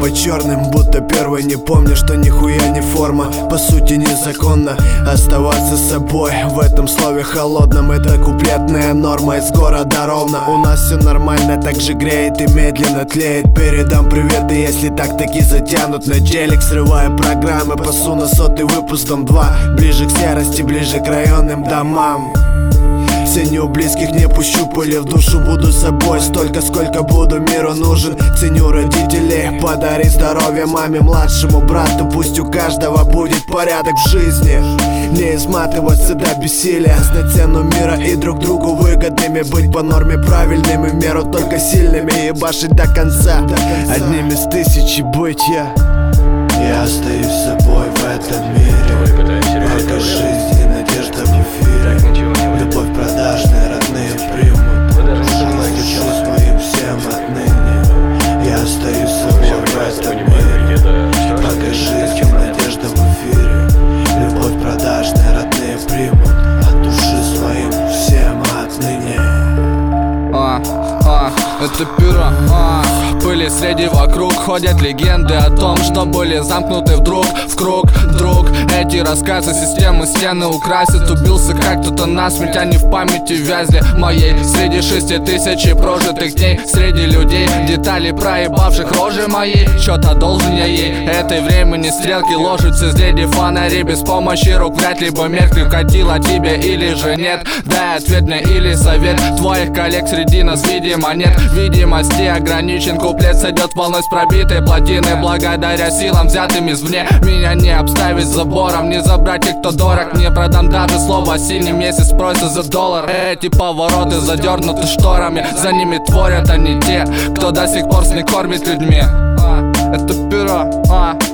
быть черным, будто первый не помню, что нихуя не форма. По сути незаконно оставаться собой в этом слове холодном. Это куплетная норма из города Ровно. У нас все нормально, так же греет и медленно тлеет. Передам приветы, если так-таки затянут на телек. Срываю программы, пасу на 100-й выпуск дом 2. Ближе к серости, ближе к районным домам. Ценю близких, не пущу пыли в душу. Буду собой столько, сколько буду миру нужен. Ценю родителей, подари здоровье маме, младшему брату. Пусть у каждого будет порядок в жизни. Не изматываться до бессилия. Знать цену мира и друг другу выгодными. Быть по норме правильными, в меру только сильными. И башить до конца, одним из тысячи быть я. Я остаюсь собой в этом мире. Только жизнь и надежда в эфире. Любовь продажная, родные примут. Душу своим всем отныне. Я остаюсь собой в этом мире. Пока жизнь и надежда в эфире. Любовь продажная, родные примут. От души своим всем отныне. Это перо, пыли среди вокруг. Ходят легенды о том, что были замкнуты вдруг в круг. Друг, эти рассказы системы стены украсят. Убился как кто-то насмерть, они в памяти вязли моей. Среди 6000 прожитых дней, среди людей, детали проебавших рожи моей. Что-то должен я ей, этой времени стрелки ложатся. Среди фонари без помощи рук вряд ли бы меркли. Вкатила тебе или же нет? Дай ответ мне или совет. Твоих коллег среди нас видимо нет. Видимости ограничен, куплет сойдет волной с пробитой плотины. Благодаря силам, взятым извне, меня не обставить забором, не забрать тех, кто дорог. Не продам даже слово синий месяц просят за доллар. Эти повороты задернуты шторами, за ними творят они те, кто до сих пор не кормит людьми. Это перо,